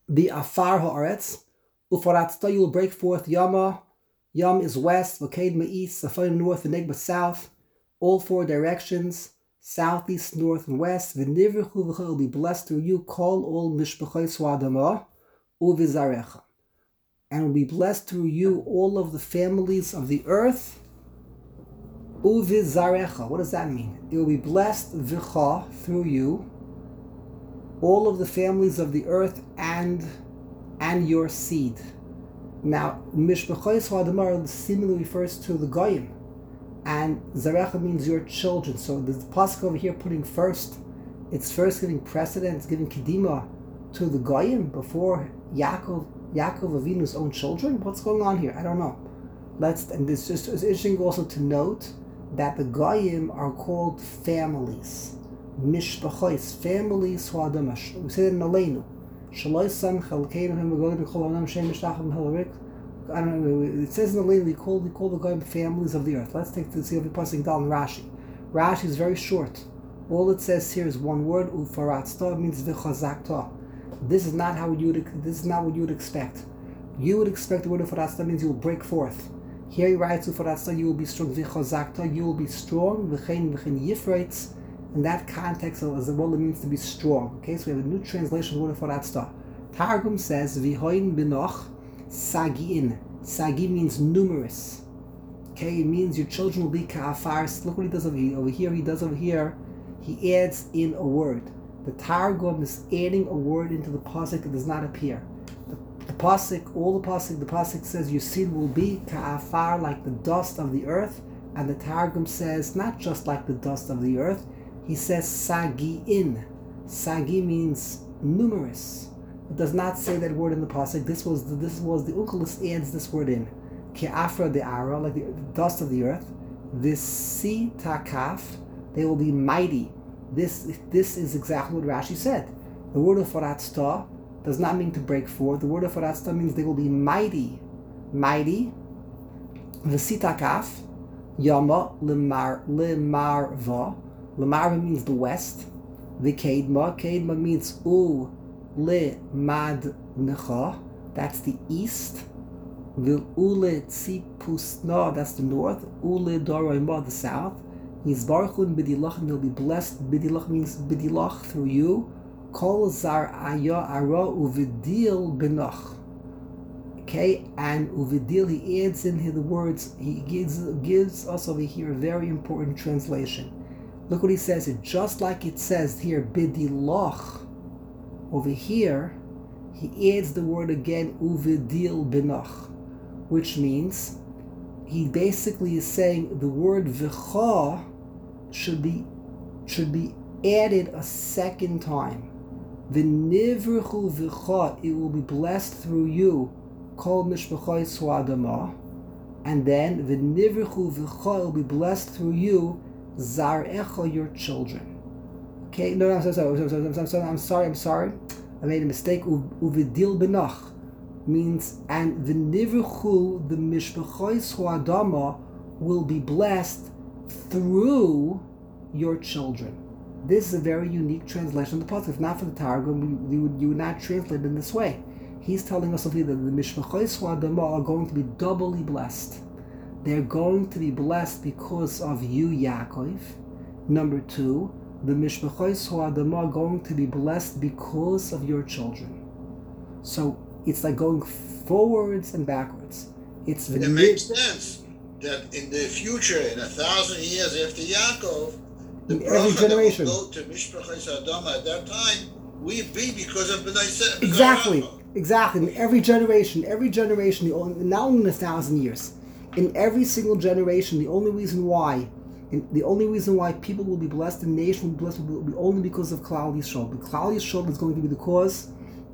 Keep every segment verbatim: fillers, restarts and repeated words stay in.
the afar haaretz, ufaratzta, you will break forth Yama. Yam is west, Vakadma east, Safayim north, Venegba south, all four directions, southeast, north, and west. V'nivruchu v'cha will be blessed through you. Call all mishpachai swadama uvizarecha, and will be blessed through you all of the families of the earth. Uvizarecha. What does that mean? It will be blessed v'cha through you, all of the families of the earth and and your seed. Now, Mishpachai Swadamar seemingly refers to the Goyim, and Zarecha means your children. So the pasuk over here putting first, it's first giving precedence, giving Kedima to the Goyim before Yaakov, Yaakov Avinu's own children. What's going on here? I don't know. Let's and it's just it's interesting also to note that the Goyim are called families, Mishpachos, families Swadamash. We say that in Aleinu. I don't know, it says in the lane we call we call the Goyim families of the earth. Let's take to see if we're passing down Rashi. Rashi is very short. All it says here is one word, ufaratzta, means v'chazakta. This is not how you would this is not what you would expect. You would expect the word ufaratzta means you will break forth. Here he writes ufaratzta, you will be strong, v'chazakta, you will be strong, v'chein v'chein yifreitz. In that context, as what it means to be strong. Okay, so we have a new translation of the word for that stuff. Targum says, Vihoin binoch sagiin. Sagi means numerous. Okay, it means your children will be ka'afars. Look what he does over here. Over here, he does over here, he adds in a word. The Targum is adding a word into the pasuk that does not appear. The, the pasuk, all the pasuk, the pasuk says, your seed will be ka'afar, like the dust of the earth. And the Targum says, not just like the dust of the earth, he says sagi'in. Sagi means numerous. It does not say that word in the pasuk. This was the, this was the Onkelos adds this word in. Ke'afra de'ara, like the, the dust of the earth. V'si takaf, they will be mighty. This this is exactly what Rashi said. The word of faratzta does not mean to break forth. The word of faratzta means they will be mighty. Mighty. V'si takaf, yama lemar lemarva. Lamarva means the west. The Kedma. Kedma means U le mad necha. That's the east. Vil ule tzipusna. That's the north. Ule doroima, the south. Yizbarchun bidilach, and they'll be blessed. Bidilach means bidilach, through you. Kol zar aya ara uvidil benach. Okay, and uvidil, he adds in here the words. He gives gives us over here a very important translation. Look what he says. It just like it says here, bidilach. Over here, he adds the word again, uvidil benach, which means he basically is saying the word v'cha should be should be added a second time. V'nivruchu v'cha, it will be blessed through you, kol mishpachai swadama, and then v'nivruchu v'cha, it will be blessed through you, Zarecha, your children. Okay, no, no, I'm sorry, I'm sorry, I'm sorry, I'm sorry, I'm sorry. I made a mistake. Uvidil benach means, and v'nivruchu, the mishpachai swadama, will be blessed through your children. This is a very unique translation of the pasuk. If not for the Targum, you would you would not translate it in this way. He's telling us over here that the mishpachai swadama are going to be doubly blessed. They're going to be blessed because of you, Yaakov. Number two, the Mishpachai Swadama are going to be blessed because of your children. So it's like going forwards and backwards. It's it makes sense that in the future, in a thousand years after Yaakov, the in every generation that will go to Mishpachai Swadama at that time will be because of B'nai Exactly, exactly. In every generation, every generation, not only in a thousand years. In every single generation, the only reason why, and the only reason why people will be blessed, the nation will be blessed, will be only because of Klal Yisrael. The Klal Yisrael is going to be the cause.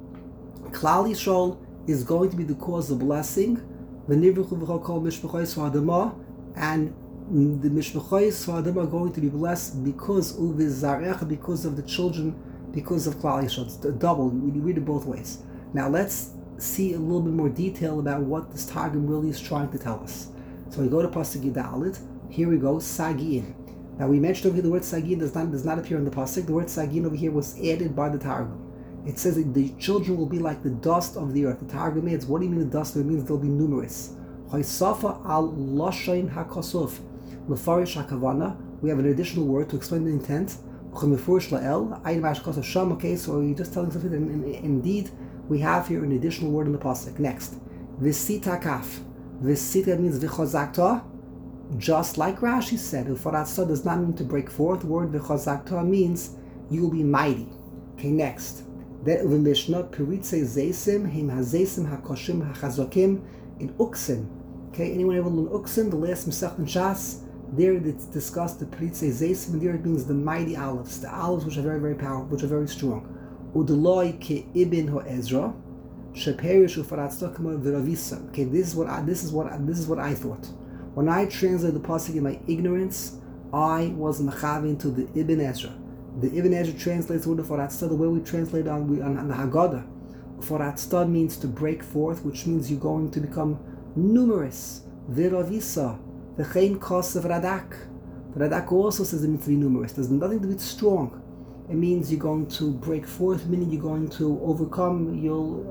Klal Yisrael is going to be the cause of blessing. The Nivruchu v'chol kol mishpachai swadama, and the mishpachai swadama are going to be blessed because uvizarecha, because of the children, because of Klal Yisrael. It's a double. We read it both ways. Now let's see a little bit more detail about what this Targum really is trying to tell us. So we go to Pasuk Yudalit. Here we go, Sagi'in. Now we mentioned over here the word Sagi'in does not does not appear in the Pasuk. The word Sagi'in over here was added by the Targum. It says that the children will be like the dust of the earth. The Targum adds, what do you mean the dust? It means they'll be numerous. Chaysafa al lashain hakasuf. Lefarish hakavana. We have an additional word to explain the intent. Chemefurish la'el. Ayin v'ashkos sham. Okay, so you're just telling something that in, in, indeed we have here an additional word in the pasuk. Next, v'sita kaf. V'sita means v'chazakta. Just like Rashi said, ufaratsta does not mean to break forth. The word v'chazakta means you will be mighty. Okay, next. That the Mishnah Piritze Zeisim Him Hazeisim Hakoshim Hachazokim in Uksim. Okay, anyone ever learn Uksim? The last Masech in Shas. There it's discussed the Piritze Zeisim, and there it means the mighty olives, the olives which are very, very powerful, which are very strong. Udeloi Ke Ibn Ho Ezra Sheperish Ufaratsta Kamo V'Ravisa. Okay, this is what I, this is what I, this is what I thought. When I translated the pasuk in my ignorance, I was mechavin to the Ibn Ezra. The Ibn Ezra translates the word for Atzad the way we translate on, we, on, on the Haggadah. For Atzad means to break forth, which means you're going to become numerous. Viravisa, v'chein kosev radak. The Radak also says it means to be numerous. There's nothing to be strong. It means you're going to break forth, meaning you're going to overcome. You'll,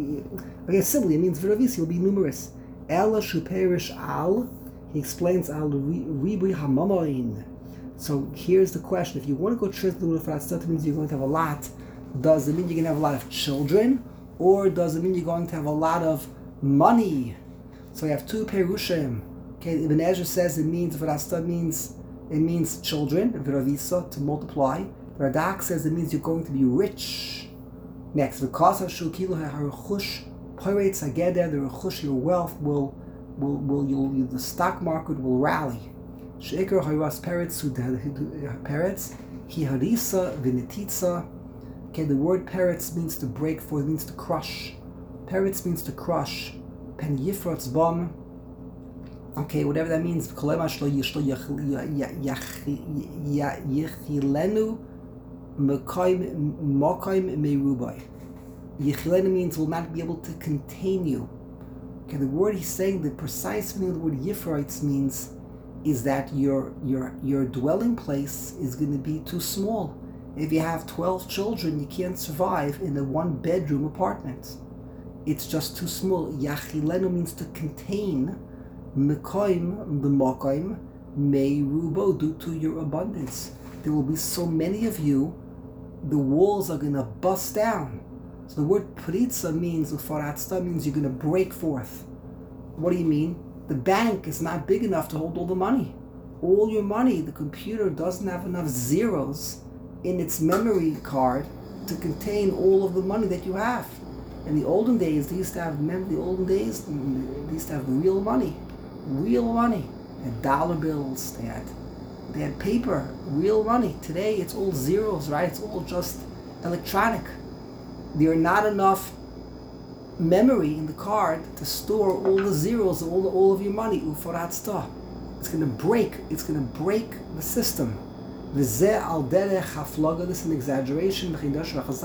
I guess simply, it means viravisa, you'll be numerous. Ela shuperish al, he explains al ribri hamamoin. So here's the question: if you want to go translate the word for Atzad, means you're going to have a lot. Does it mean you're going to have a lot of children, or does it mean you're going to have a lot of money? So you have two perushim. Okay, Ibn Ezra says it means for Atzad means it means children, v'ravisa, to multiply. The Radak says it means you're going to be rich. Next, v'kasa shukilu ha'aruchush pirates ageder, the rechush, your wealth will will will you'll, the stock market will rally. Sheikar Hayras Peretz Peretz Hi Harisa Vinititza. Okay, the word Peretz means to break forth, means to crush. Peretz means to crush. Pen Yifratz Bam. Okay, whatever that means. Kolemash lo yishlo Yechilenu Makaim Makaim Merubai. Yechilenu means will not be able to contain you. Okay, the word he's saying, the precise meaning of the word Yifratz means is that your your your dwelling place is going to be too small. If you have twelve children, you can't survive in a one bedroom apartment. It's just too small. Yachilenu means to contain. Mekoim b'mokoim meirubo, due to your abundance. There will be so many of you, the walls are going to bust down. So the word pritza means, ufaratsta means you're going to break forth. What do you mean? The bank is not big enough to hold all the money. All your money, the computer doesn't have enough zeros in its memory card to contain all of the money that you have. In the olden days, they used to have, remember the olden days? They used to have real money. Real money. They had dollar bills. They had, they had paper. Real money. Today, it's all zeros, right? It's all just electronic. There are not enough memory in the card to store all the zeros, all the, all of your money. Ufaratsta. It's going to break. It's going to break the system. V'zeh al derech haflaga. This is an exaggeration. And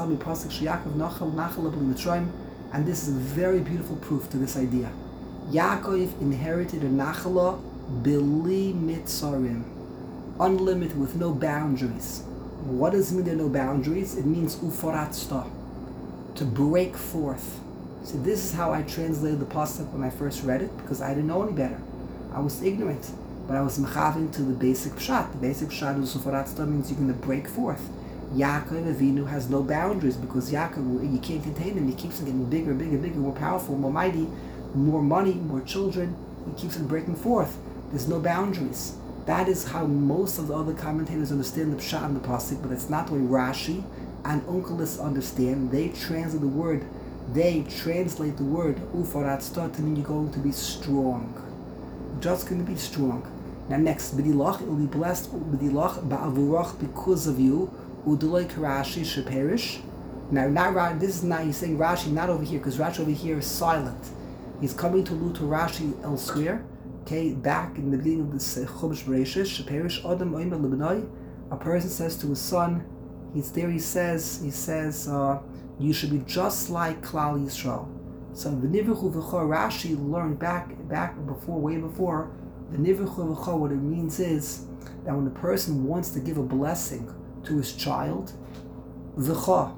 this is a very beautiful proof to this idea. Yaakov inherited a nachala bili mitzarim, unlimited, with no boundaries. What does it mean there are no boundaries? It means ufaratsta, to break forth. So this is how I translated the pasuk when I first read it, because I didn't know any better. I was ignorant, but I was mechavin to the basic pshat. The basic pshat is ufaratsta means you're going to break forth. Yaakov Avinu has no boundaries, because Yaakov, you can't contain him. He keeps on getting bigger, bigger, bigger, more powerful, more mighty, more money, more children. He keeps on breaking forth. There's no boundaries. That is how most of the other commentators understand the pshat and the pasuk, but it's not the way Rashi and Onkelos understand. They translate the word. They translate the word ufaratsta to mean you're going to be strong. You're just going to be strong. Now next, b'dilach, it will be blessed b'dilach ba'avurach, because of you. Udulay Rashi sheperish. Now, not this is not, he's saying Rashi not over here, because Rashi over here is silent. He's coming to allude to Rashi elsewhere. Okay, back in the beginning of this Chumash Bereshis, sheperish adam oimer lebnai. A person says to his son, he's there. He says, he says, uh, you should be just like Klal Yisrael. So v'nivruchu v'cha, Rashi learned back, back before, way before. V'nivruchu v'cha, what it means is that when a person wants to give a blessing to his child, v'cha,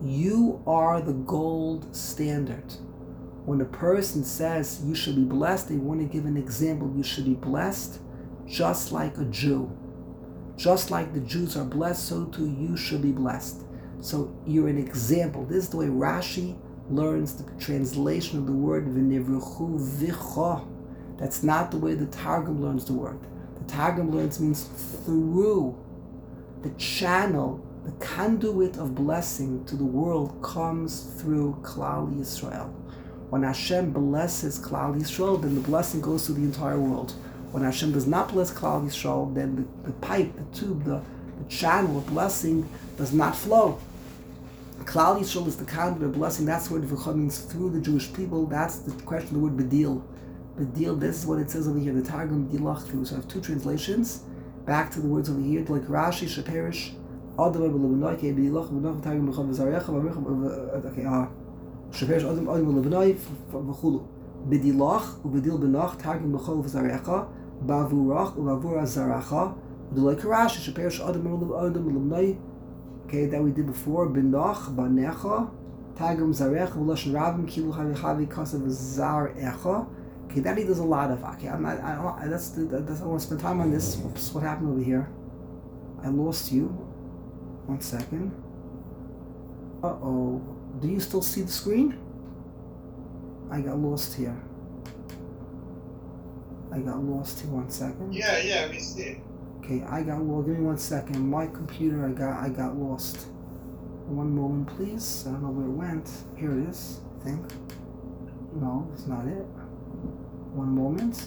You are the gold standard. When a person says you should be blessed, they want to give an example. You should be blessed just like a Jew. Just like the Jews are blessed, so too you should be blessed. So you're an example. This is the way Rashi learns the translation of the word v'nivruchu v'cha. That's not the way the Targum learns the word. The Targum learns means through. The channel, the conduit of blessing to the world comes through Klal Yisrael. When Hashem blesses Klal Yisrael, then the blessing goes to the entire world. When Hashem does not bless Klal Yisrael, then the, the pipe, the tube, the, the channel of blessing does not flow. Klal Yisrael is the conduit of blessing. That's what V'cha means, through the Jewish people. That's the question of the word bedil. Bedil, this is what it says over here, the Targum Dilach through. So I have two translations. Back to the words over here, like Rashi, Sheperish, Adam B'Levinoi, Kei B'Dilach, B'Nach, Targum B'Chav V'Zarecha, B'Mich, okay, ah, Sheperish, Adam B'Levinoi, V'Chulu. B'Dilach, U'B'Dil B'Nach, Targum B'Chav V'Zarecha, B'Avurach, U'B'Avura Zaracha, B'Dilai Rashi, Sheperish, Adam B'Levinoi, okay, that we did before, B'Nach, B'Necha, Targum Zarecha, V'Lashon Rabim, Kilu Chavi Chavi, Kasav Zarecha. Okay, that he does a lot of. Okay, I'm not. I don't. That's. The, that's. I don't want to spend time on this. Oops, what happened over here? I lost you. One second. Uh oh. Do you still see the screen? I got lost here. I got lost here. One second. Yeah, yeah, we see it. Okay, I got lost. Give me one second. My computer. I got. I got lost. One moment, please. I don't know where it went. Here it is. I think. No, it's not it. One moment.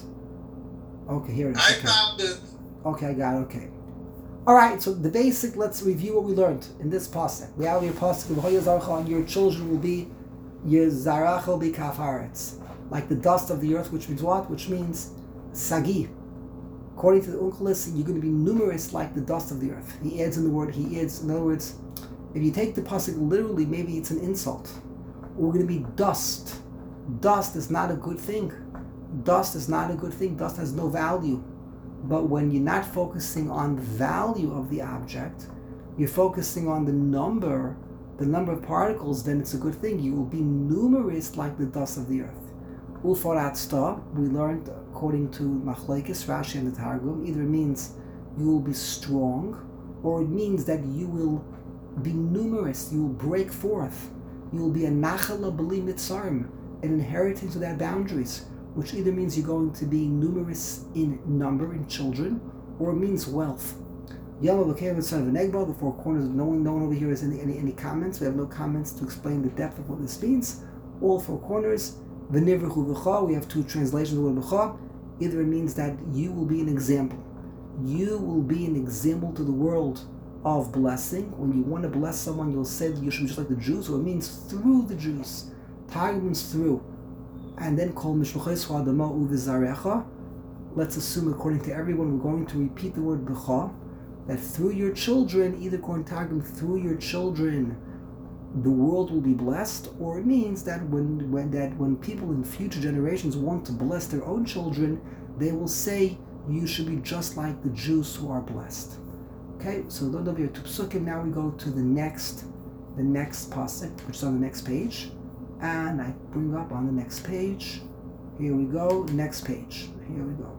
Okay, here it is. I Okay. found it. Okay, I got it. Okay. All right. So the basic. Let's review what we learned in this pasuk. We have your pasuk of and your children will be your zarach will be kafaretz, like the dust of the earth, which means what? Which means sagi. According to the Onkelos, you're going to be numerous like the dust of the earth. He adds in the word. He adds. In other words, if you take the pasuk literally, maybe it's an insult. We're going to be dust. Dust is not a good thing. Dust is not a good thing. Dust has no value. But when you're not focusing on the value of the object, you're focusing on the number, the number of particles, then it's a good thing. You will be numerous like the dust of the earth. Ufarat sta, we learned according to Machlekes, Rashi, and the Targum, either it means you will be strong, or it means that you will be numerous, you will break forth. You will be a nachala b'li mitzarim, an inheritance without boundaries, which either means you're going to be numerous in number, in children, or it means wealth. Yom HaBakev, son of an Egba, the four corners, no one, no one over here has any, any, any comments. We have no comments to explain the depth of what this means. All four corners, V'nivruchu v'cha, we have two translations of the word v'cha. Either it means that you will be an example. You will be an example to the world of blessing. When you want to bless someone, you'll say that you should be just like the Jews, so it means through the Jews. Targum means through. And then call mishlochos ha'adama u'v'zarecha. Let's assume, according to everyone, we're going to repeat the word b'cha, that through your children, either according to Targum, through your children, the world will be blessed, or it means that when when that when people in future generations want to bless their own children, they will say, you should be just like the Jews who are blessed. Okay, so those are your two psukim. Now we go to the next, the next pasuk, which is on the next page. And I bring up on the next page. Here we go, next page. Here we go.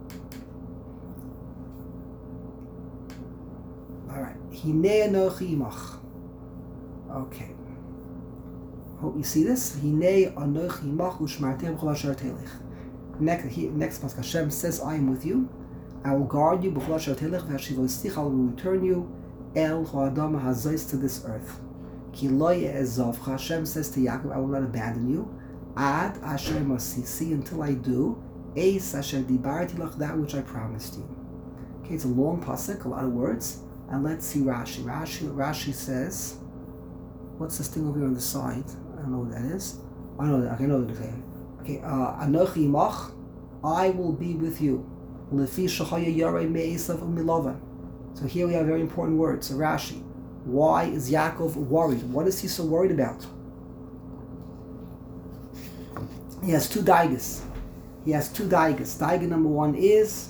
All right. Hinei anochi imach. Okay. Hope you see this. Hinei anochi imach u'shmartem b'chol asher telech. Next, he, next pasuk, Hashem says, "I am with you. I will guard you b'chol asher telech v'hashivosich. I will return you el ha'adam hazos to this earth." Ki lo ye'ezov. Hashem says to Yaakov, I will not abandon you. Ad asher masisi, until I do. Eis asher dibarti lach, that which I promised you. Okay, it's a long pasuk, a lot of words. And let's see Rashi. Rashi, Rashi says, what's this thing over here on the side? I don't know what that is. I know that. Okay, I know what it is. Okay, Anochi imach, I will be with you. Lefi shachaya yarei me'esav u'milavan. So here we have very important words. So Rashi. Why is Yaakov worried? What is he so worried about? He has two daigas. He has two daigas. Daiga number one is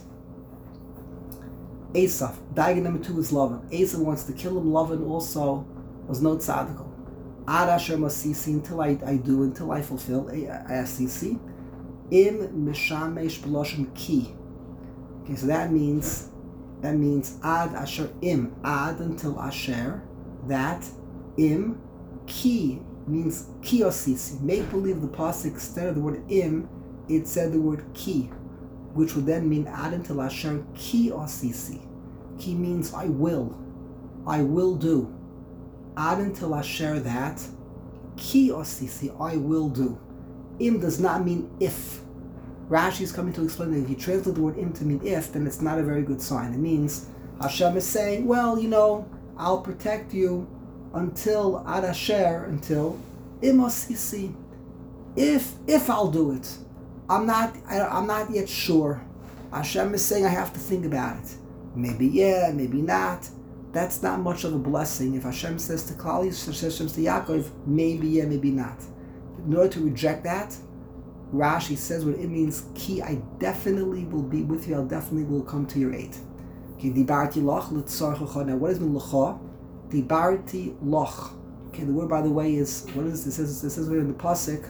Esav. Daiga number two is Lavan. Esav wants to kill him. Lavan also was no tzaddik. Ad asher masisi, until I, I do, until I fulfill a asisi. Im mishamesh b'loshen ki. Okay, so that means that means ad asher im, ad until asher, that im ki means ki osisi. Make believe the pasuk instead of the word im, it said the word ki, which would then mean ad until asher ki osisi. Ki means I will, I will do. Ad until asher that, ki osisi, I will do. Im does not mean if. Rashi is coming to explain that if you translate the word im to mean if, then it's not a very good sign. It means Hashem is saying, well, you know, I'll protect you until ad asher, until im osisi. If if I'll do it, I'm not I, I'm not yet sure. Hashem is saying I have to think about it. Maybe yeah, maybe not. That's not much of a blessing. If Hashem says to Klal Yisrael, Hashem says to Yaakov, maybe yeah, maybe not. In order to reject that, Rashi says what it means, ki, I definitely will be with you, I definitely will come to your aid. Okay, dibarti loch l'tzarchecha. Now what does mean l'cha? Dibarti loch. Okay, the word, by the way, is, what is this? It says, it says in the pasuk,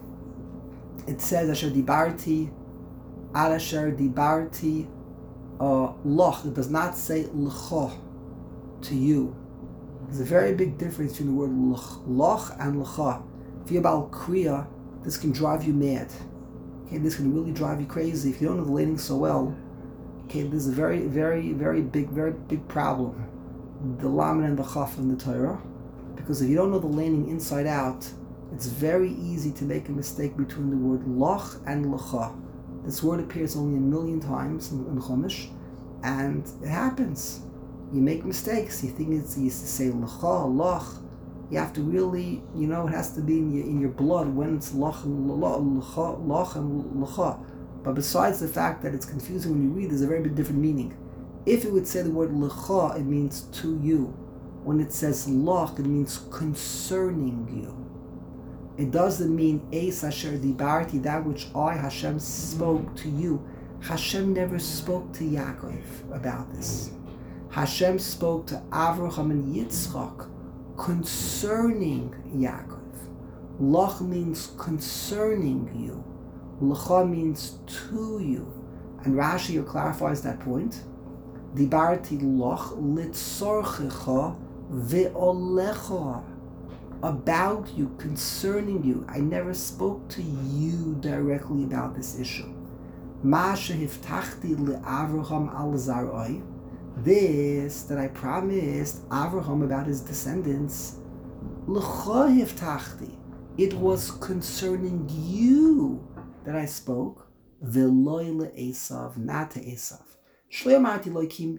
it says asher dibarti, ad asher dibarti uh, loch. It does not say l'cha, to you. There's a very big difference between the word loch, loch and l'cha. If you're about kriya, this can drive you mad. Okay, this can really drive you crazy. If you don't know the laning so well, okay, this is a very, very, very big, very big problem. The lamed and the chaf in the Torah. Because if you don't know the laning inside out, it's very easy to make a mistake between the word loch and l'cha. This word appears only a million times in, in Chumash, and it happens. You make mistakes. You think it's you used to say l'cha, loch. You have to really, you know, it has to be in your in your blood when it's loch and l'cha, loch and l'cha. But besides the fact that it's confusing when you read, there's a very big different meaning. If it would say the word l'cha, it means to you. When it says loch, it means concerning you. It doesn't mean eis asher dibarti, that which I, Hashem, spoke to you. Hashem never spoke to Yaakov about this. Hashem spoke to Avraham and Yitzchak concerning Yaakov. Loch means concerning you. L'cha means to you. And Rashi here clarifies that point. Dibarti loch litzorchecha ve'olecha. About you, concerning you. I never spoke to you directly about this issue. Ma shehiftachti le'Avraham al zaroi. This that I promised Avraham about his descendants, l'cha hiftachti. It was concerning you that I spoke. V'loi le'Esav, not to Esav. Shlo yamarti lo ki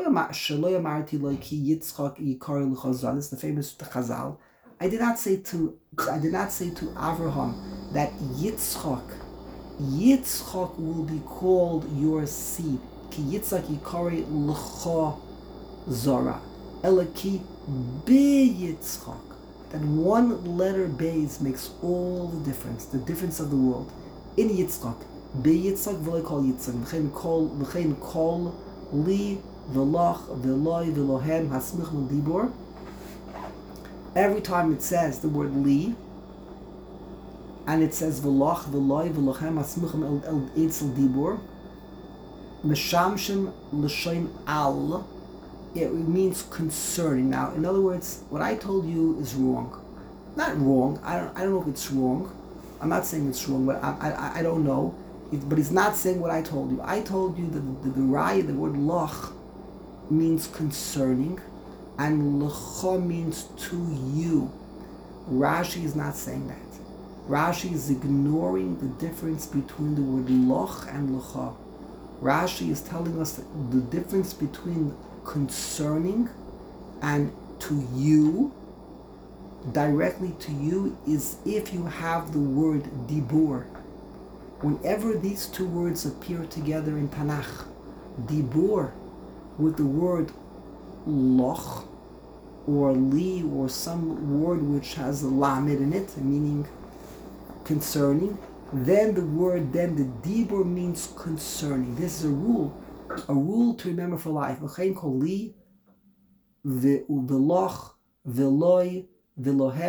Yitzchak yikar l'chazal. This is the famous Chazal. I did not say to I did not say to Avraham that Yitzchak Yitzchak will be called your seed. Ki Yitzchak yikare l'cha zara. Ela ki be Yitzchak. That one letter beis makes all the difference. The difference of the world. In Yitzchak, be Yitzchak v'lo kol Yitzchak. V'chein kol v'chein kol li v'lach v'loi v'lohem hasmich l'dibor. Every time it says the word li, and it says v'lach v'loi v'lochem asmuchem el el eitzel dibur, meshamshem l'shoin al, it means concerning. Now, in other words, what I told you is wrong. Not wrong. I don't. I don't know if it's wrong. I'm not saying it's wrong, but I I, I don't know. It, but he's not saying what I told you. I told you that the the, the raya, the word loch, means concerning. And l'cha means to you. Rashi is not saying that. Rashi is ignoring the difference between the word loch and l'cha. Rashi is telling us that the difference between concerning and to you, directly to you, is if you have the word dibur. Whenever these two words appear together in Tanakh, dibur with the word loch or li or some word which has a lamed in it, meaning concerning, then the word, then the dibur means concerning. This is a rule, a rule to remember for life. V'chein kol li v'loch v'loi v'lohem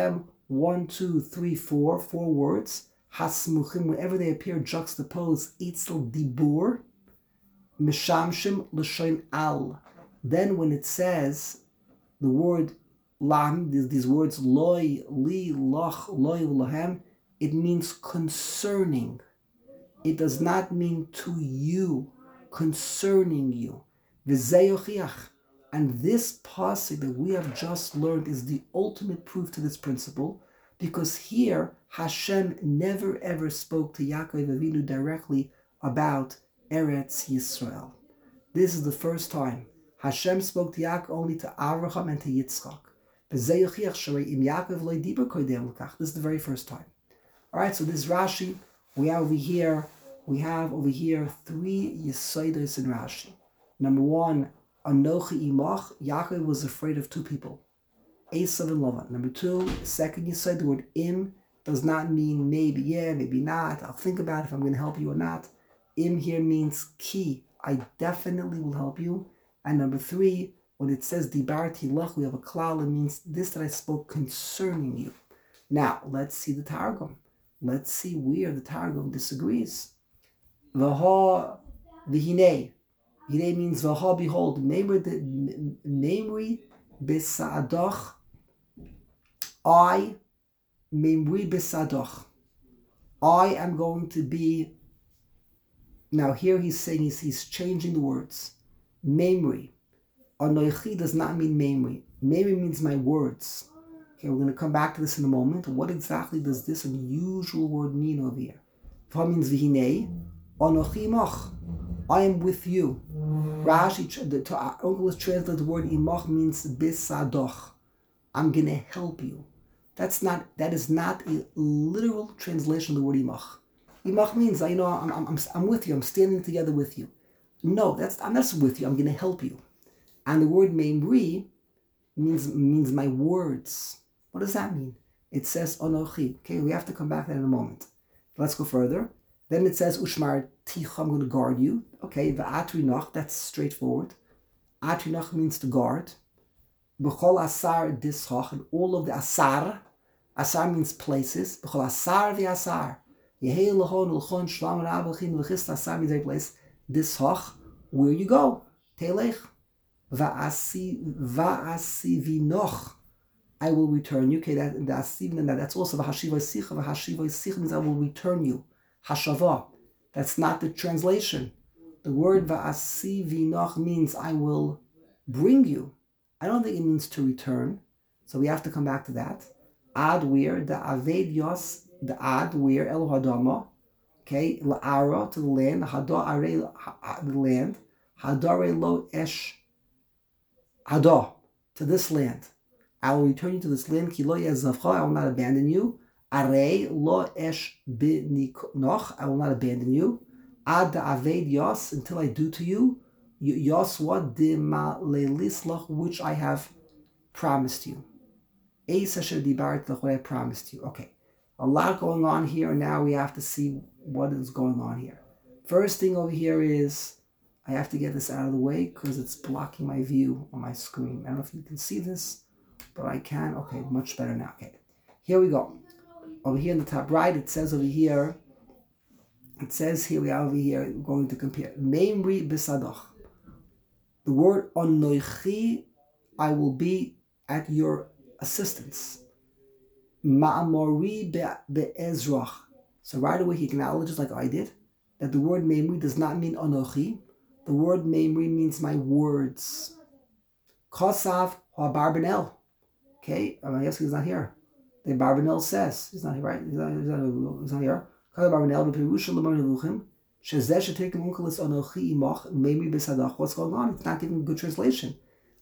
one, two, three, four, four words. Hasmuchim, whenever they appear juxtaposed, Eitzel Dibur, Mishamshim L'shoin Al. Then when it says the word Lam, these, these words Loi, Li, Loch, Loi, Lahem, it means concerning. It does not mean to you, concerning you. V'zeyochiach. And this pasuk that we have just learned is the ultimate proof to this principle, because here Hashem never ever spoke to Yaakov Avinu directly about Eretz Yisrael. This is the first time. Hashem spoke to Yaakov only to Avraham and to Yitzchak. This is the very first time. All right, so this Rashi, we have over here, we have over here three Yesodos in Rashi. Number one, Anochi Imach, Yaakov was afraid of two people, Esav and Lavan. Number two, second Yesod, the word Im does not mean maybe, yeah, maybe not. I'll think about it if I'm going to help you or not. Im here means ki, I definitely will help you. And number three, when it says Dibarti Lach, we have a klal, it means this that I spoke concerning you. Now, let's see the Targum. Let's see where the Targum disagrees. Vaha v'hinei. Hinei means vaha, behold. Memri b'sa'adoch. I, memri b'sa'adoch. I am going to be. Now here he's saying he's, he's changing the words. Memri. Anoichi does not mean memri. Memri means my words. Okay, we're going to come back to this in a moment. What exactly does this unusual word mean over here? Vaha means v'hinei. Anochi imach. I am with you. Rashi, the Uncle has translated the word imach means bisadoch. I'm going to help you. That's not. That is not a literal translation of the word imach. Imach means, you know, I'm, I'm, I'm with you. I'm standing together with you. No, that's I'm not with you. I'm going to help you. And the word memri means means my words. What does that mean? It says onochi. Okay, we have to come back to that in a moment. Let's go further. Then it says ushmar ticha. I'm going to guard you. Okay, the atrinach. That's straightforward. Atrinach means to guard. B'chol asar dishach, and all of the asar. Asar means places. B'chol asar v'asar. Yehei lechon lechon shlam rabachin v'chist asar means a place. Dishach, where you go. Telech. Va'asi va'asivinoch. I will return you. Okay, that that's even that. That's also v'hashiva sicha. V'hashiva sicha means I will return you. Hashava. That's not the translation. The word va'asivinoch means I will bring you. I don't think it means to return. So we have to come back to that. Ad where the aved yos the ad where el hadama. Okay, la'ara to the land. Hada are the land. Hadare lo esh. Hada to this land. I will return you to this land. Ki lo yazavcha. I will not abandon you. Are lo esh b'nikoch. I will not abandon you. Ad aved yos until I do to you. Yos what dima leilisloch, which I have promised you. Eis asher dibart what I promised you. Okay, a lot going on here. Now we have to see what is going on here. First thing over here is I have to get this out of the way because it's blocking my view on my screen. I don't know if you can see this, but I can. Okay, much better now. Okay, here we go. Over here in the top right, it says over here. It says here we are over here going to compare. Memri bisadoch. The word onoichi, I will be at your assistance. Ma'amori be'ezrach. So right away he acknowledges, like I did, that the word memri does not mean onochi. The word memri means my words. Kosav ha'barbanel. Okay, I guess he's not here. The Barbanel says, he's not here, right? He's not, he's not, he's not here. Kosav barbanel be'perusha l'mar nevuchim. What's going on? It's not giving a good translation.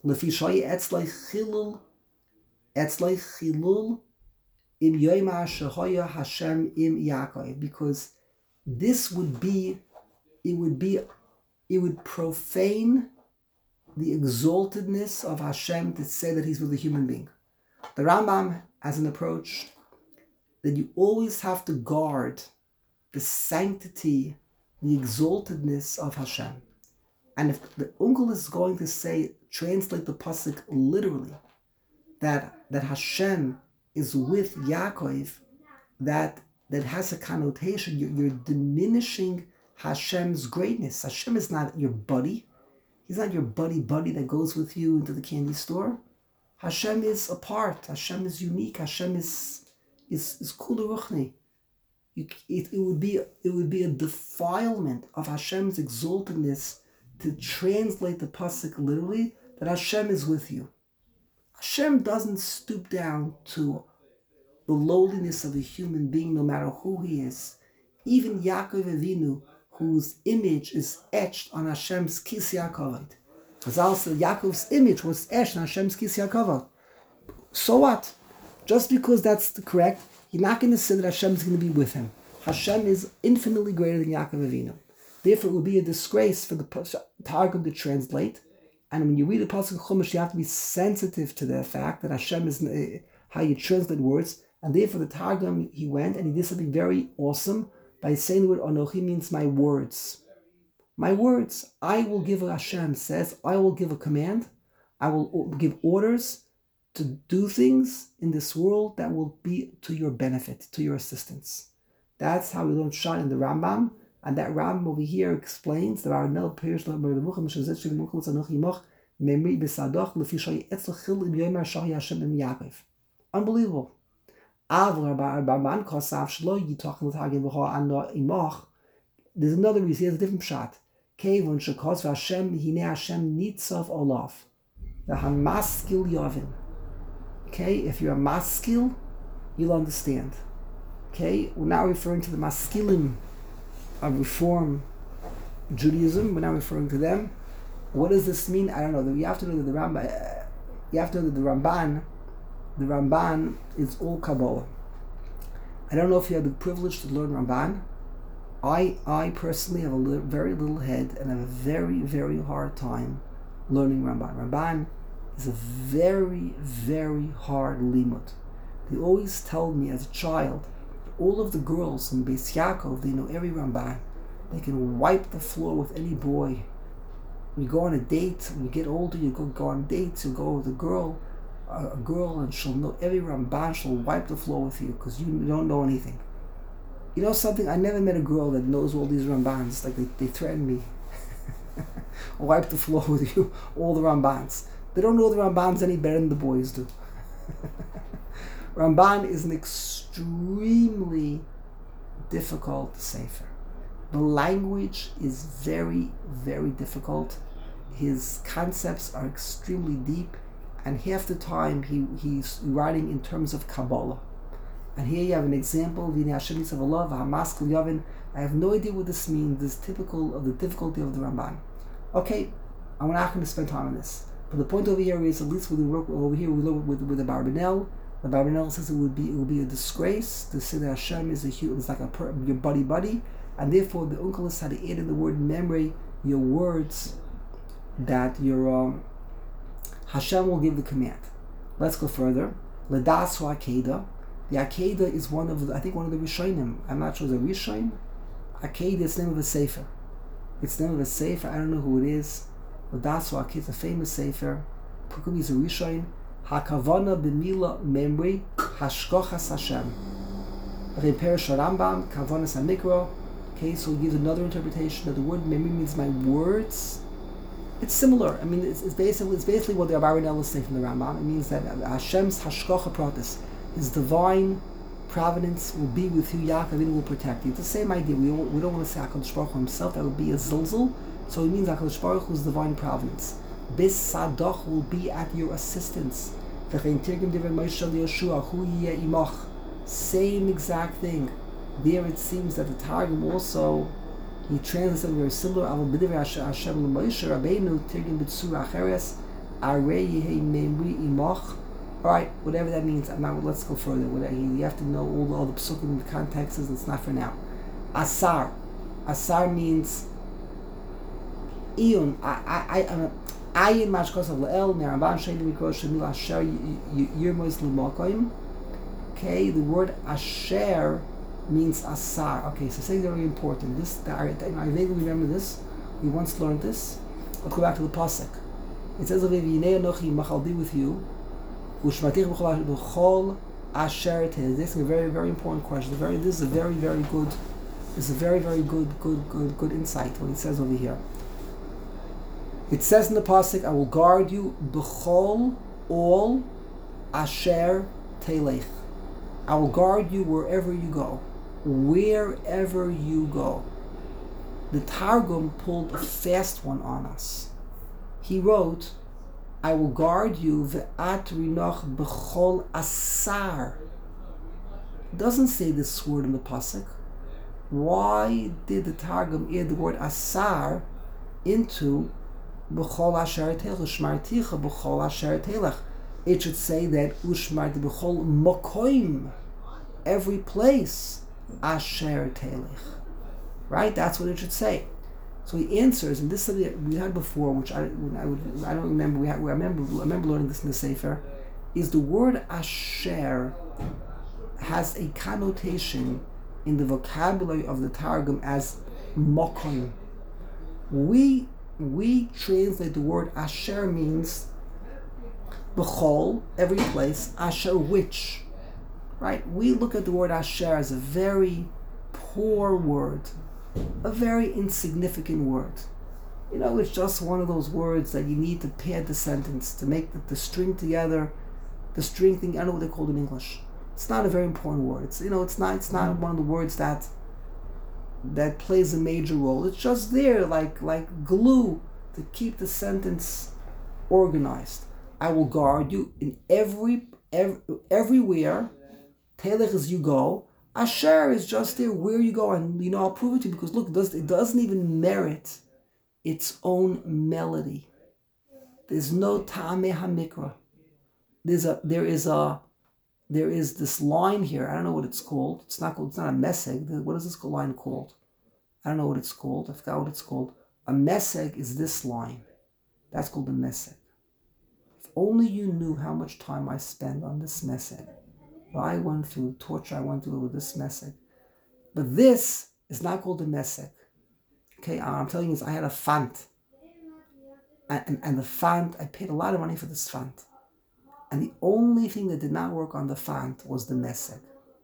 Because this would be, it would be, it would profane the exaltedness of Hashem to say that He's with a human being. The Rambam has an approach that you always have to guard the sanctity, the exaltedness of Hashem. And if the uncle is going to say, translate the pasuk literally, that, that Hashem is with Yaakov, that that has a connotation. You're, you're diminishing Hashem's greatness. Hashem is not your buddy. He's not your buddy buddy that goes with you into the candy store. Hashem is apart. Hashem is unique. Hashem is is is kula ruchni. You, it, it would be it would be a defilement of Hashem's exaltedness to translate the pasuk literally that Hashem is with you. Hashem doesn't stoop down to the lowliness of a human being, no matter who he is. Even Yaakov Avinu, whose image is etched on Hashem's Kis Yaakov. Chazal said Yaakov's image was etched on Hashem's Kis Yaakov. So what? Just because that's the correct, you're not going to say that Hashem is going to be with him. Hashem is infinitely greater than Yaakov Avinu. Therefore, it would be a disgrace for the Targum to translate. And when you read the Pasuk Chumash, you have to be sensitive to the fact that Hashem is uh, how you translate words. And therefore, the Targum, he went and he did something very awesome by saying the word Anochi means my words. My words. I will give, Hashem says, I will give a command. I will give orders to do things in this world that will be to your benefit, to your assistance. That's how we learn Shad in the Rambam. And that Rambam over here explains the Aronel Pirish Unbelievable. There's another reason. He has a different shot. The hamaskil yavin. Okay, if you're a maskil, you'll understand. Okay, we're now referring to the maskilim of Reform Judaism. We're now referring to them. What does this mean? I don't know. You have to know that the Ramban, you have to know that the Ramban, the Ramban is all Kabbalah. I don't know if you have the privilege to learn Ramban. I, I personally have a li- very little head and have a very, very hard time learning Ramban. Ramban is a very, very hard limud. They always told me as a child, all of the girls in Beis Yaakov, they know every Ramban. They can wipe the floor with any boy. When you go on a date, when you get older, you go, go on dates, you go with a girl, a, a girl, and she'll know every Ramban, she'll wipe the floor with you because you don't know anything. You know something? I never met a girl that knows all these Rambans. Like they, they threaten me. I'll wipe the floor with you, all the Rambans. They don't know the Rambans any better than the boys do. Ramban is an extremely difficult sefer. The language is very, very difficult. His concepts are extremely deep, and half the time he, he's writing in terms of Kabbalah. And here you have an example, I have no idea what this means. This is typical of the difficulty of the Ramban. Okay, I'm not going to spend time on this. But the point over here is, at least when we work over here, we look with, with the Barbanel. The Barbanel says it would be it would be a disgrace to say that Hashem is a is like a per, your buddy buddy, and therefore the Unkelos had to add in the word memory, your words, that your um, Hashem will give the command. Let's go further. Ledasu Akeda. The Akeda is one of the, I think one of the Rishonim. I'm not sure the Rishonim. Akeda is the name of a sefer. It's the name of a sefer. I don't know who it is. Ledasu Akeda is a famous sefer. Probably is a Rishonim. Hakavana b'mila memory hashkochas Hashem. In Perish Rambam, Kavanas HaMikra. Okay, so he gives another interpretation that the word memory means my words. It's similar. I mean, it's, it's basically it's basically what the Abarinel is saying from the Rambam. It means that Hashem's hashkocha pratis, His divine providence will be with you. Yaakov Avinu will protect you. It's the same idea. We don't, we don't want to say HaKadosh Baruch Hu himself. That would be a zilzul. So it means HaKadosh Baruch Hu's divine providence. Bis Sadoch will be at your assistance. Same exact thing. There it seems that the Targum also, he translates something very similar. Alright, whatever that means. Now let's go further. You have to know all the other psukim and contexts. It's not for now. Asar. Asar means Iyun. I I I Ayin mashkos of Leel, Meramban Sheni Mikro Shemil Asher Yirmois L'Mokoim. Okay, the word Asher means Asar. Okay, so saying very important. This, I, I vaguely remember this. We once learned this. Let's go back to the pasuk. It says, "V'yinei Anochi Machal be with you, Ushmatich b'chol Asher Teilech. This is a very, very important question. Very, this is a very, very good. This is a very, very good, good, good, good insight. What he says over here. It says in the pasuk, "I will guard you b'chol all Asher Teilech." I will guard you wherever you go, wherever you go. The Targum pulled a fast one on us. He wrote, "I will guard you ve'at rinoch b'chol asar." It doesn't say this word in the pasuk. Why did the Targum add the word asar into b'chol asher teilech? Shmarticha b'chol asher teilech. It should say that ushmarti b'chol mokoim, every place asher teilech. Right? That's what it should say. So he answers, and this is something we had before, which I I, would, I don't remember. We had, I remember I remember learning this in the Sefer. Is the word asher has a connotation in the vocabulary of the Targum as mokoim. We we translate the word asher means b'chol, every place, asher which. Right? We look at the word asher as a very poor word. A very insignificant word. You know, it's just one of those words that you need to pad the sentence, to make the, the string together, the string thing. I don't know what they're called in English. It's not a very important word. It's, you know, it's not. It's not one of the words that that plays a major role. It's just there, like like glue, to keep the sentence organized. I will guard you in every, every everywhere. Teilech is you go. Asher is just there where you go, and you know I'll prove it to you because look, it, does, it doesn't even merit its own melody. There's no Ta'ameh HaMikra. There's a there is a there is this line here. I don't know what it's called. It's not called. It's not a meseg. What is this line called? I don't know what it's called. I forgot what it's called. A meseg is this line. That's called a meseg. If only you knew how much time I spend on this meseg. I went through torture, I went through with this mesek. But this is not called a mesek. Okay, I'm telling you this, I had a font. And, and, and the font, I paid a lot of money for this font. And the only thing that did not work on the font was the mesek.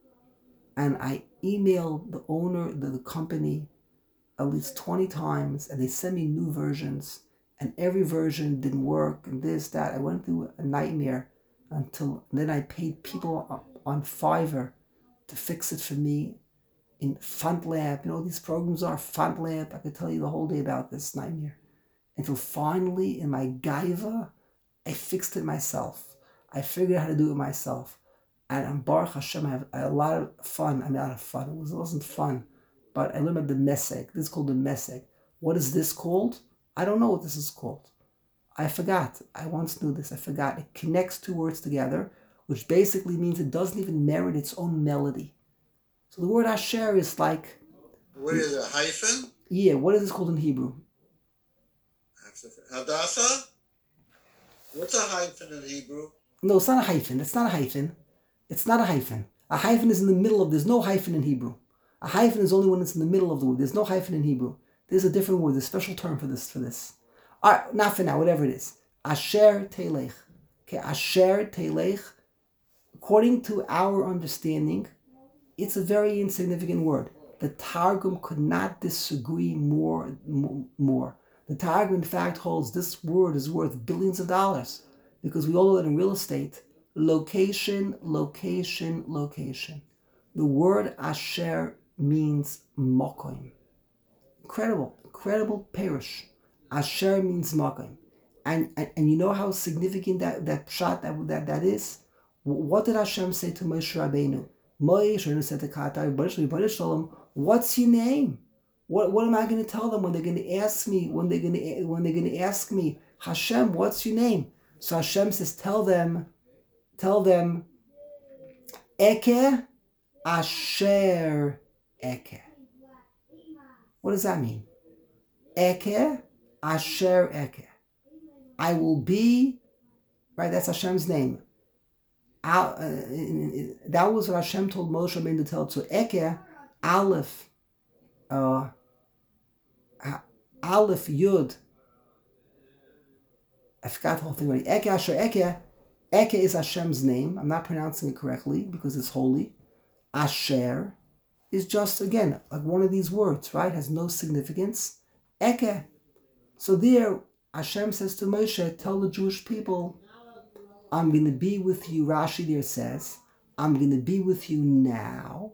And I emailed the owner, the, the company, at least twenty times, and they sent me new versions. And every version didn't work, and this, that. I went through a nightmare until then I paid people on Fiverr to fix it for me in FontLab. You know what these programs are? FontLab. I could tell you the whole day about this nightmare. Until finally, in my gaiva, I fixed it myself. I figured out how to do it myself. And I'm Baruch Hashem, I have a lot of fun. I mean, not of fun. It, was, it wasn't fun. But I learned about the mesek. This is called the mesek. What is this called? I don't know what this is called. I forgot. I once knew this. I forgot. It connects two words together, which basically means it doesn't even merit its own melody. So the word asher is like... What is it, a hyphen? Yeah, what is this called in Hebrew? Hadassah? What's a hyphen in Hebrew? No, it's not a hyphen. It's not a hyphen. It's not a hyphen. A hyphen is in the middle of... There's no hyphen in Hebrew. A hyphen is only when it's in the middle of the word. There's no hyphen in Hebrew. There's a different word. There's a special term for this. For this. All right, not for now, whatever it is. Asher Teilech. Okay, Asher Teilech. According to our understanding, it's a very insignificant word. The Targum could not disagree more. more. The Targum, in fact, holds this word is worth billions of dollars because we all know that in real estate, location, location, location. The word Asher means Mokoim. Incredible, incredible parish. Asher means Mokoim. And, and and you know how significant that, that pshat, that, that, that is? What did Hashem say to Moshe Rabbeinu? Moshe Rabbeinu said to Katai, what's your name? What what am I going to tell them when they're going to ask me, when they're going to when they're going to ask me, Hashem, what's your name? So Hashem says, tell them, tell them, Eke Asher Eke. What does that mean? Eke Asher Eke. I will be, right? That's Hashem's name. Uh, that was what Hashem told Moshe Rabbeinu to tell. So Eke, Aleph, uh, Aleph Yud. I forgot the whole thing already. Eke Asher Eke Eke is Hashem's name. I'm not pronouncing it correctly because it's holy. Asher is just, again, like one of these words, right? Has no significance. Eke. So there, Hashem says to Moshe, tell the Jewish people, I'm going to be with you. Rashi there says, I'm going to be with you now.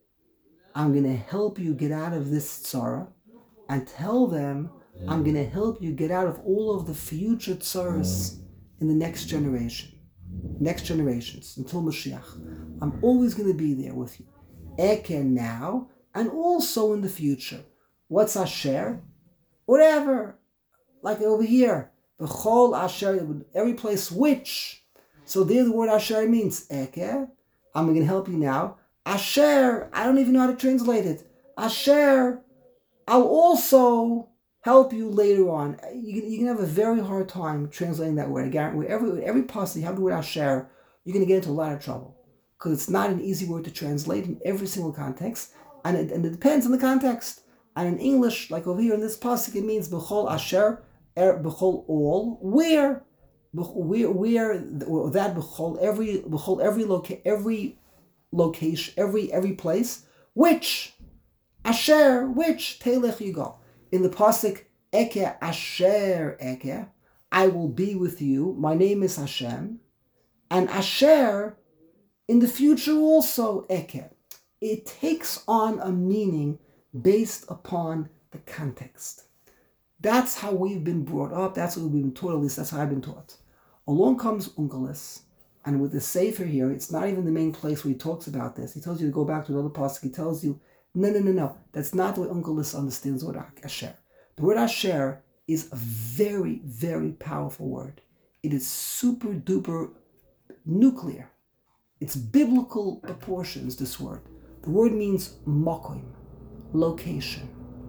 I'm going to help you get out of this tzara, and tell them, I'm going to help you get out of all of the future tzaras in the next generation. Next generations, until Mashiach. I'm always going to be there with you. Eke now, and also in the future. What's Asher? Whatever. Like over here. B'chol Asher, every place which. So there the word Asher means Eke. I'm going to help you now. Asher, I don't even know how to translate it. Asher, I'll also help you later on. You can, you can have a very hard time translating that word. Again, wherever every passage you have the word Asher, you're going to get into a lot of trouble because it's not an easy word to translate in every single context, and it, and it depends on the context. And in English, like over here in this passage, it means b'chol Asher, er, b'chol all, where, where, where that b'chol every b'chol every loca- every location, every every place, which Asher, which Telech you go. In the pasuk, Eke Asher Eke, I will be with you. My name is Hashem. And Asher, in the future also, Eke. It takes on a meaning based upon the context. That's how we've been brought up. That's what we've been taught. At least that's how I've been taught. Along comes Onkelos, and with the Sefer here, it's not even the main place where he talks about this. He tells you to go back to another pasuk. He tells you, no, no, no, no. That's not the way Onkelos understands the word Asher. The word Asher is a very, very powerful word. It is super duper nuclear. It's biblical proportions, this word. The word means makoim, location.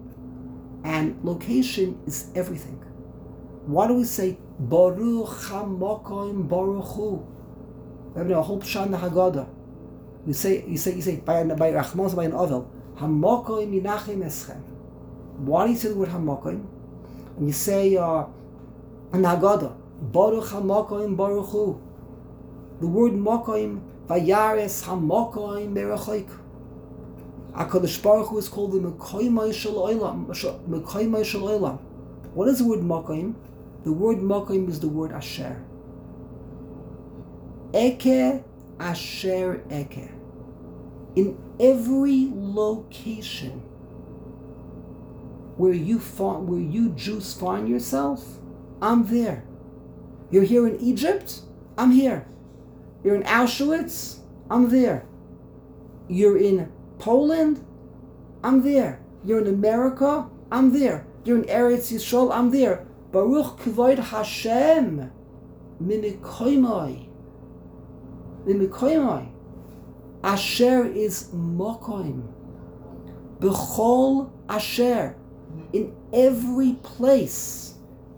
And location is everything. Why do we say Baruch HaMakoim Baruch Hu? We have a whole pshat in the Haggadah. We say, you say, you say, by by Rachmos, by an Ovel, Hamakoim Yinachem Eschem. Why do you say the word Hamakoim? And you say uh, in the Haggadah, Baruch Hamakoim Baruch Hu. The word Makoim, Vayares Hamakoim Berachoik. HaKadosh Baruch Hu is called the Mekoimai Shel Olam. Mekoimai Shel Olam. What is the word Makoim? The word Makoim is the word Asher. Eke Asher Eke. In every location where you find, where you Jews find yourself, I'm there. You're here in Egypt, I'm here. You're in Auschwitz, I'm there. You're in Poland, I'm there. You're in America, I'm there. You're in Eretz Yisrael, I'm there. Baruch Kavod Hashem, Mimikoimai, Mimikoimai. Asher is Makoim. B'chol Asher, in every place.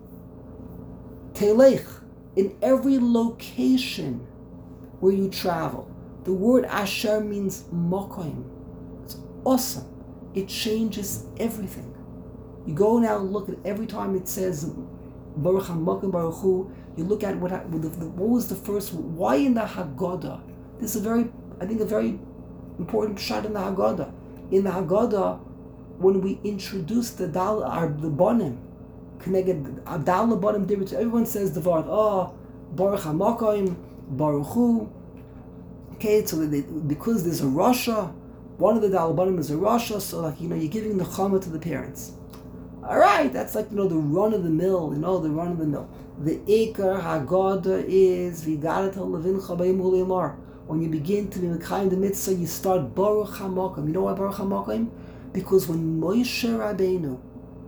Telech, in every location where you travel. The word Asher means Makoim. It's awesome. It changes everything. You go now and look at every time it says Baruch HaMakoim Baruch Hu, you look at what, what was the first, why in the Haggadah? This is a very, I think a very important shot in the Haggadah. In the Haggadah, when we introduce the Dal, our the Bonim, connected Dal Bonim Dibrit, everyone says the word, oh, Baruch HaMakoim Baruch Hu. Okay, so they, because there's a Rasha, one of the Dal Bonim is a Rasha, so like, you know, you're giving the Chama to the parents. All right, that's like, you know, the run of the mill, you know, the run of the mill. The Ikar Haggadah is Vigarat Levincha B'Yim Hulimar. When you begin to be Mekayim the Mitzvah, you start Baruch HaMakoim. You know why Baruch HaMakoim? Because when Moshe Rabbeinu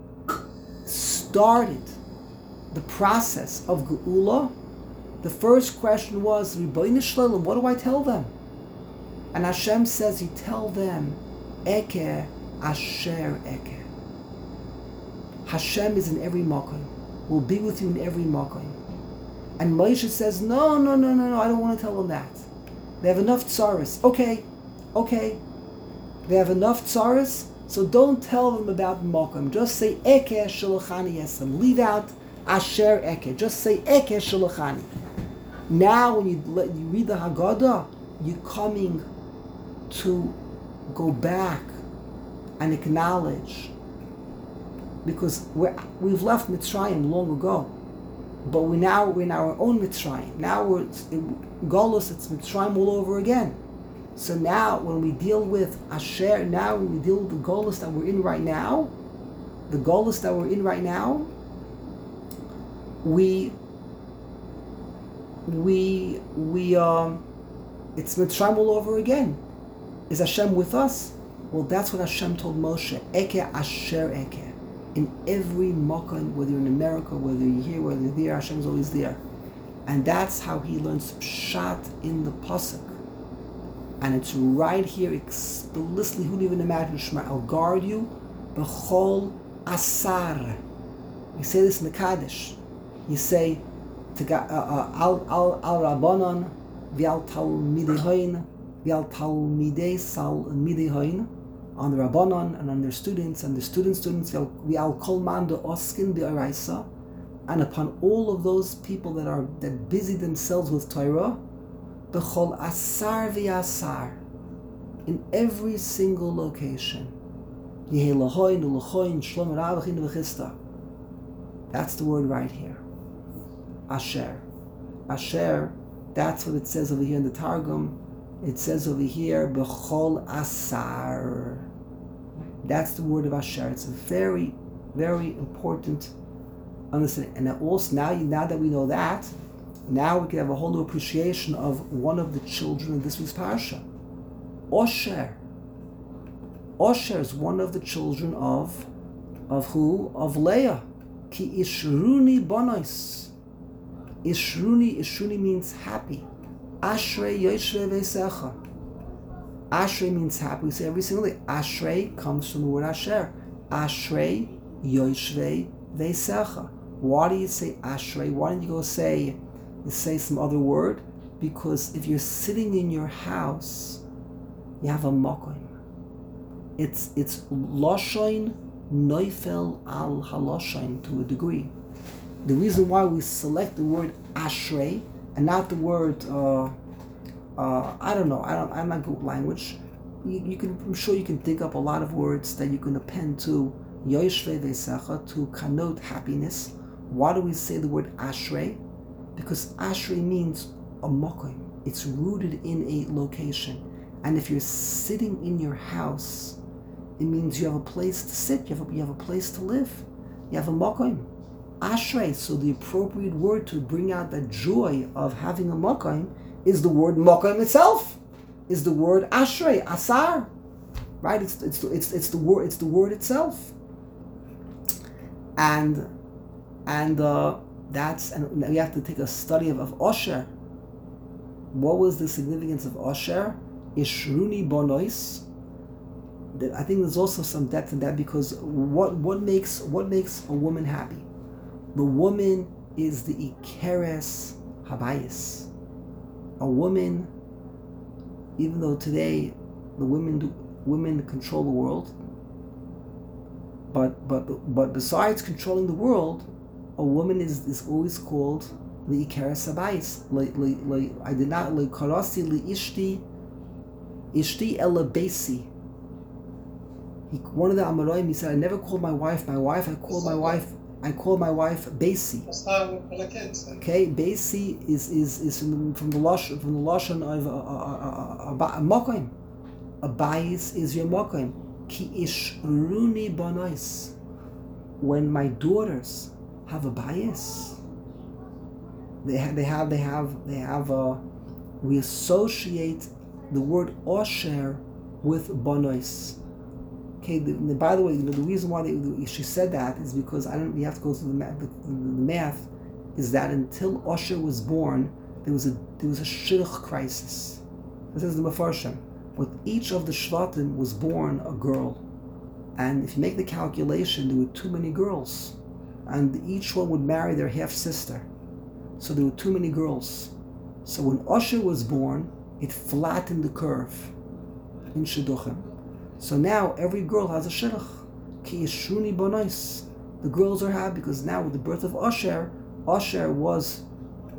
started the process of Geula, the first question was, Ribono Shel Olam, what do I tell them? And Hashem says, you tell them, Eke Asher Eke. Hashem is in every makom. Will be with you in every makom. And Moshe says, no, no, no, no, no, I don't want to tell them that. They have enough tsaras. Okay, okay. They have enough tsaras, so don't tell them about makom. Just say Eke Shalachani Yesem. Leave out Asher Eke. Just say Eke Shalachani. Now, when you, let, you read the Haggadah, you're coming to go back and acknowledge, because we're, we've left Mitzrayim long ago, but we now we're in our own Mitzrayim. Now we're in Golus, it's Mitzrayim all over again. So now, when we deal with Asher, now when we deal with the Golus that we're in right now, the Golus that we're in right now, we we we um, it's Mitzrayim all over again. Is Hashem with us? Well, that's what Hashem told Moshe. Eke Asher Eke. In every makom, whether you're in America, whether you're here, whether you're there, Hashem is always there. And that's how he learns Pshat in the Pasuk. And it's right here explicitly, who even imagine Shema, I'll guard you, B'chol Asar. You say this in the Kaddish. You say, Al Al Al Rabbanon, V'al Talmidei Hoin, V'al Talmidei Sal Midei Hoin, on the Rabbanon and on their students, and the student students, V'al Kol Man de Oskin B'Oraisa, and upon all of those people that are that busy themselves with Torah, B'chol Asar V'Asar, in every single location. Yehi Lahoin, Ulachoin, Shlom Ravachin V'Chista. That's the word right here. Asher. Asher, that's what it says over here in the Targum. It says over here, B'chol Asar. That's the word of Asher. It's a very, very important understanding. And also, now, now that we know that, now we can have a whole new appreciation of one of the children of this week's Parsha. Osher. Osher is one of the children of, of who? Of Leah. Ki Ishruni Bonois. Ishruni, Ishruni means happy. Ashrei Yoshve Veisecha. Ashrei means happy. We say every single day. Ashrei comes from the word Asher. Ashrei Yoshve Veisecha. Why do you say Ashrei? Why don't you go say, you say some other word? Because if you're sitting in your house, you have a makom. It's it's loshoin noifel al haloshoin to a degree. The reason why we select the word Ashrei and not the word uh, uh, I don't know. I don't. I'm not good with language. You, you can. I'm sure you can think up a lot of words that you can append to Yoshve Veisecha to connote happiness. Why do we say the word Ashrei? Because Ashrei means a makom. It's rooted in a location. And if you're sitting in your house, it means you have a place to sit. You have a, you have a place to live. You have a makom. Ashrei. So the appropriate word to bring out the joy of having a makom is the word makom itself. Is the word Ashrei, Asar, right? It's it's it's it's the word it's the word itself. And and uh, that's and we have to take a study of, of Osher. What was the significance of Osher? Ishruni Bonois. I think there's also some depth in that, because what what makes what makes a woman happy? The woman is the Ikeres Habayis. A woman, even though today the women do, women control the world, but but but besides controlling the world, a woman is, is always called the Ikeres Habayis. Like like I did not like karasi li ishti ishti ela besi. He, one of the Amoraim, he said, I never called my wife my wife. I called my wife. I call my wife Basi. Okay, Basi is is is from the, from the lashon from the lashon of a makom. A bayis is your makom. Ki ishruni banais. When my daughters have a bayis, they have they have they have they have a. We associate the word osher with banais. Okay. The, the, by the way, you know, the reason why they, the, she said that is because I don't. You have to go through the math. The, the, the math is that until Osher was born, there was a there was a shidduch crisis. This is the Mefarshim. With each of the shvatim was born a girl, and if you make the calculation, there were too many girls, and each one would marry their half sister. So there were too many girls. So when Osher was born, it flattened the curve in shidduchim. So now every girl has a shidduch. Ki yeshuni bonois. The girls are happy because now with the birth of Osher, Osher was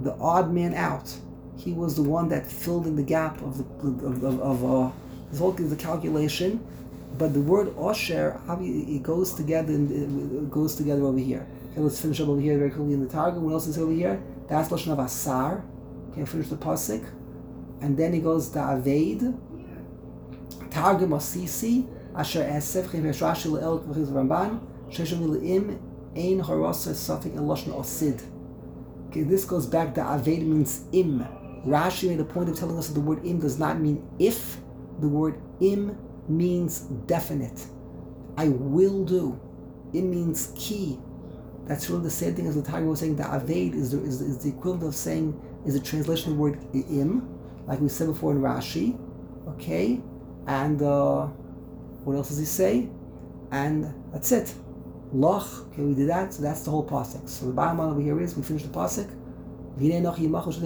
the odd man out. He was the one that filled in the gap of the of of, of uh, this whole thing is the calculation. But the word osher, it goes together. It goes together over here. Okay, let's finish up over here very quickly in the Targum. What else is over here? That's lashon of asar. Okay, finish the pasuk, and then he goes to aved. Targum asisi asher esef chiveshrashi le'el k'vchiz Ramban shesham le'im ein harasa safik el lashon osid. Okay, this goes back to aved means im. Rashi made a point of telling us that the word im does not mean if. The word im means definite. I will do. It means ki. That's really the same thing as the Targum was saying. The aved is the, is, is the equivalent of saying, is a translation of the word im, like we said before in Rashi. Okay? And uh, what else does he say? And that's it. Loch. Okay, we did that. So that's the whole pasuk. So the bottom line over here is, we finished the pasuk. We're going to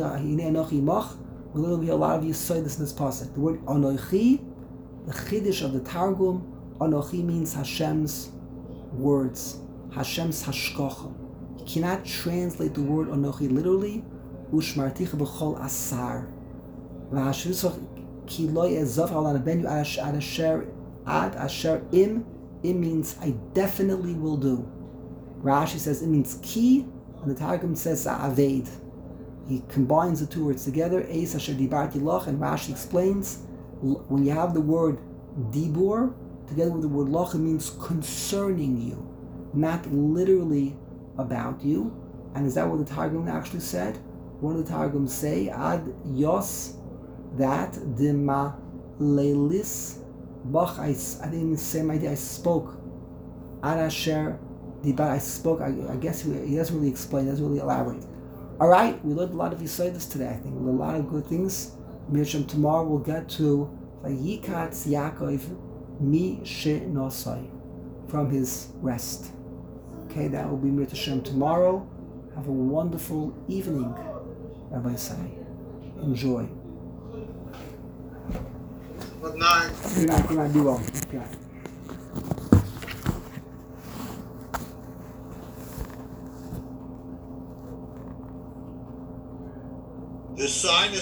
hear a lot of you say this in this pasuk. The word anochi, the chiddush of the Targum, Anochi means Hashem's words, Hashem's hashkocha. You cannot translate the word Anochi literally. Ushmarticha b'chol asar. Ki lo yezav al anabenu ad asher ad asher im. It means I definitely will do. Rashi says it means ki, and the Targum says aved. He combines the two words together. Eis asher dibarti loch, and Rashi explains, when you have the word dibur together with the word loch, it means concerning you, not literally about you. And is that what the Targum actually said? What did the Targum say? Ad yos, that dima leilis bach. I didn't even say my idea. I spoke. Ad asher dibar. I spoke. I, I guess he, he doesn't really explain. He doesn't really elaborate. All right, we learned a lot of Yisodis today. I think a lot of good things. Mirsham, tomorrow we'll get to Vayikatz Yaakov mi she'nosai, from his rest. Okay, that will be Mirsham tomorrow. Have a wonderful evening, Rabbi Sai. Enjoy. Good night. Good night. Good night. Be well. Okay. The sign is